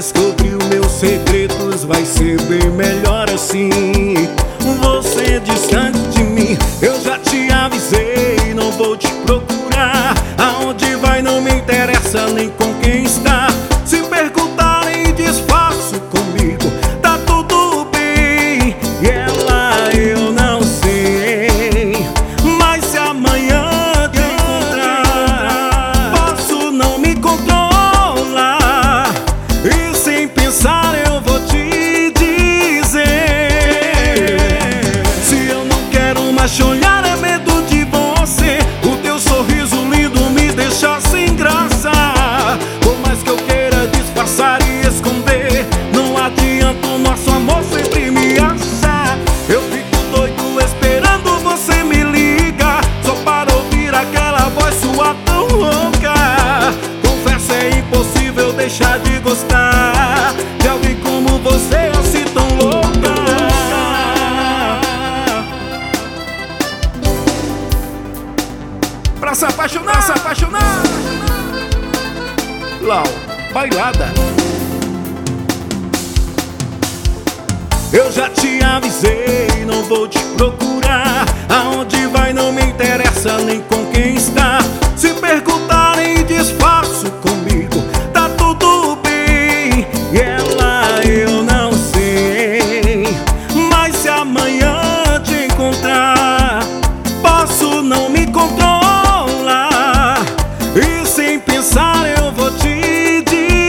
descobriu meus segredos, vai ser bem melhor assim. Você distante de mim, eu já te avisei, não vou te procurar. Aonde vai não me interessa, nem com quem está. Se perguntarem, disfarço comigo, tá tudo bem. E ela eu não sei, mas se amanhã te encontrar, posso não me controlar. E sem pensar eu vou te dizer, se eu não quero mais te olhar, é medo de você. O teu sorriso lindo me deixa sem graça. Por mais que eu queira disfarçar e esconder, não adianta, o nosso amor sempre me acha. Eu fico doido esperando você me ligar, só para ouvir aquela voz sua tão rouca. Confesso, é impossível deixar de gostar de alguém como você, assim tão louca. Pra se apaixonar, se apaixonar. Lau, bailada. Eu já te avisei, não vou te procurar. Aonde vai não me interessa, nem com quem está. Se perguntarem, disfarço comigo, tá tudo bem. E ela eu não sei, mas se amanhã te encontrar, posso não me controlar. E sem pensar eu vou te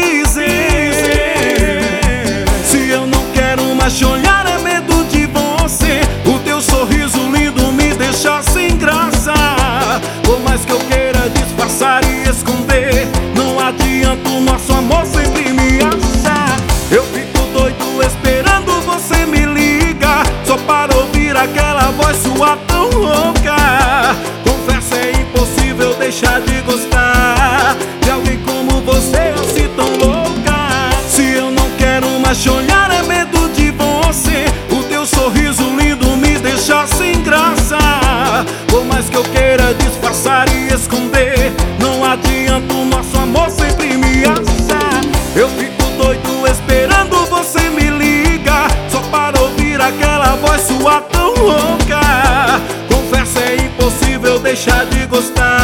dizer, se eu não quero mais te olhar, é medo de você. O teu sorriso lindo me deixa sem graça. Por mais que eu queira disfarçar e esconder, não adianta, o nosso amor sempre me acha. Eu fico doido esperando você me ligar, só para ouvir aquela voz sua tão rouca. Confesso, é impossível deixar de gostar de alguém como você, assim tão louca. Se eu não quero mais te olhar, é medo de você. O teu sorriso lindo me deixa sem graça. Por mais que eu queira disfarçar e esconder, não adianta, o nosso amor sempre me acha. Eu fico doido esperando você me ligar, só para ouvir aquela voz sua tão rouca. Confesso, é impossível deixar de gostar